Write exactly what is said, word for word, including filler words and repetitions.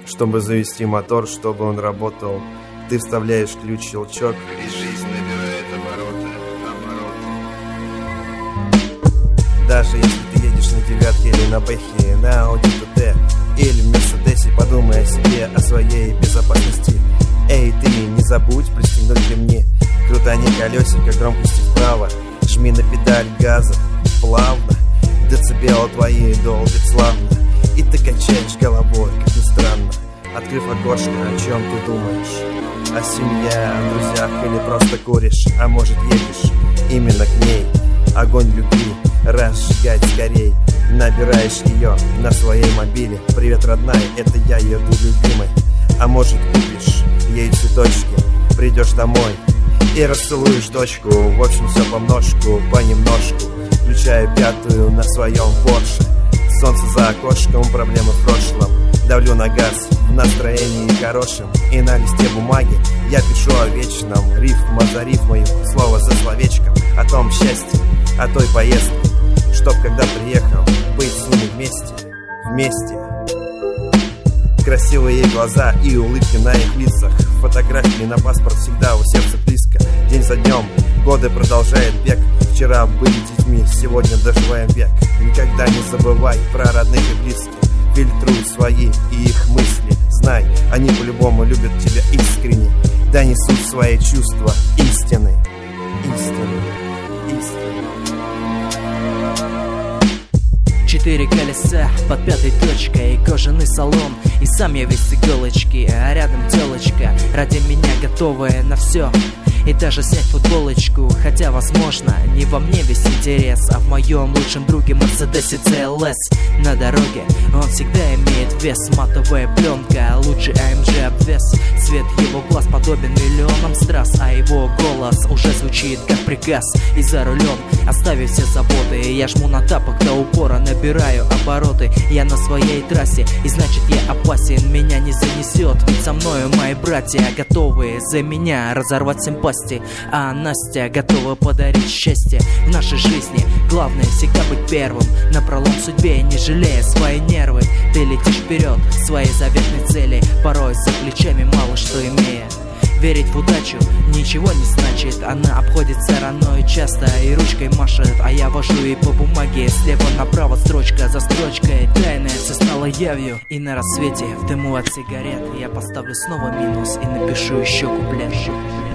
чтобы завести мотор, чтобы он работал. Ты вставляешь ключ, щелчок, и жизнь набирает обороты, обороты. Даже если ты едешь на девятке или на Бэхе, на Ауди ту тэ или в Мерседесе, подумай о себе, о своей безопасности. Эй, ты не забудь пристегнуть ремни, крутани колесико, громкости вправо, жми на педаль газа плавно, децибелы твои долбят славно, и ты качаешь головой, как ни странно, открыв окошко, о чем ты думаешь? О семье, о друзьях или просто куришь? А может, едешь именно к ней? Огонь любви разжигать скорей. Набираешь ее на своей мобиле. Привет, родная, это я, еду любимой. А может, купишь ей цветочки, придешь домой и расцелуешь дочку. В общем, все помножку, понемножку, включая пятую на своем Порше. Солнце за окошком, проблемы в прошлом. Давлю на газ, в настроении хорошем. И на листе бумаги я пишу о вечном. Рифма за рифмою, слово за словечком. О том счастье, о той поездке, чтоб когда приехал, быть с ними вместе, вместе. Красивые глаза и улыбки на их лицах. Фотографии на паспорт всегда у сердца близко. День за днем, годы продолжает бег. Вчера были детьми, сегодня доживаем век. Никогда не забывай про родных и близких. Фильтруй свои и их мысли. Знай, они по-любому любят тебя искренне. Да несут свои чувства истины. Истины, истины. Четыре колеса под пятой точкой, кожаный салон, и сам я весь с иголочки, а рядом телочка, ради меня готовая на все. И даже снять футболочку, хотя, возможно, не во мне весь интерес, а в моем лучшем друге Мерседесе си эл эс. На дороге он всегда имеет вес, матовая пленка, лучший а эм джи обвес. Цвет его глаз подобен миллионам страз, а его голос уже звучит как приказ. И за рулем, оставив все заботы, я жму на тапок до упора, набираю обороты. Я на своей трассе, и значит я опасен, меня не занесет, ведь со мною мои братья, готовые за меня разорвать симпатию. А Настя готова подарить счастье в нашей жизни. Главное всегда быть первым, напролом судьбе, не жалея свои нервы. Ты летишь вперед к своей заветной цели, порой за плечами мало что имея. Верить в удачу ничего не значит, она обходит стороной часто и ручкой машет, а я вожу и по бумаге слева направо, строчка за строчкой. Тайное все стало явью, и на рассвете в дыму от сигарет я поставлю снова минус и напишу еще куплет.